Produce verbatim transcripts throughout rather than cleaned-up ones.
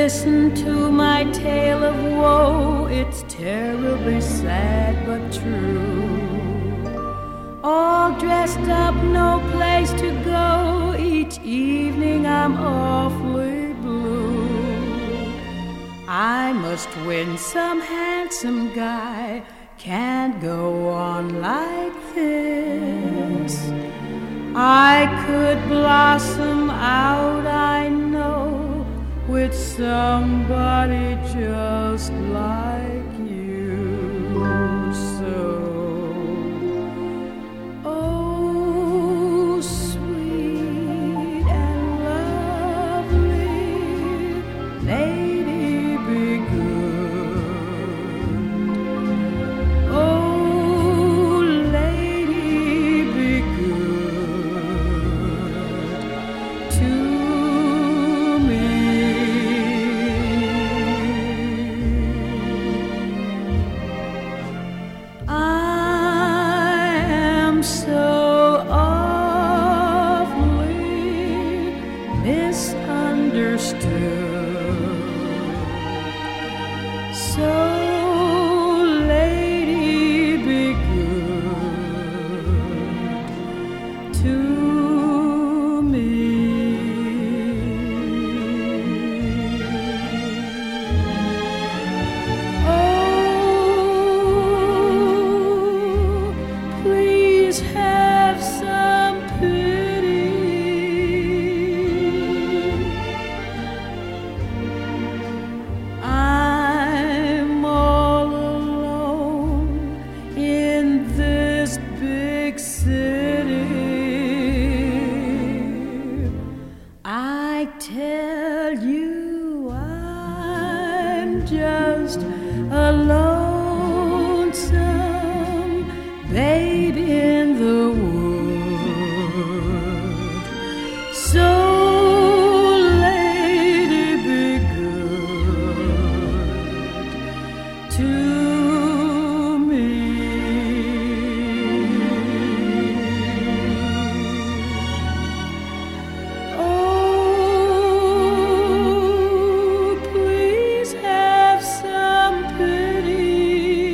listen to my tale of woe. It's terribly sad but true. All dressed up, no place to go. Each evening I'm awfully blue. I must win some handsome guy. Can't go on like this. I could blossom out, I know, with somebody just like you. So, oh, sweet and lovely lady, be good. Oh, lady, be good to me. I am so awfully misunderstood. So, lady, be good to me. Oh, please have some pity. I'm all alone in this big city. I tell you, I'm just a lonesome babe in the wood. So, lady, be good to me. Oh, please have some pity.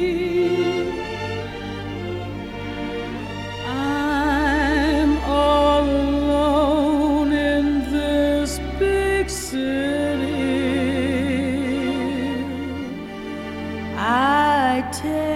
I'm all alone in this big city. I tell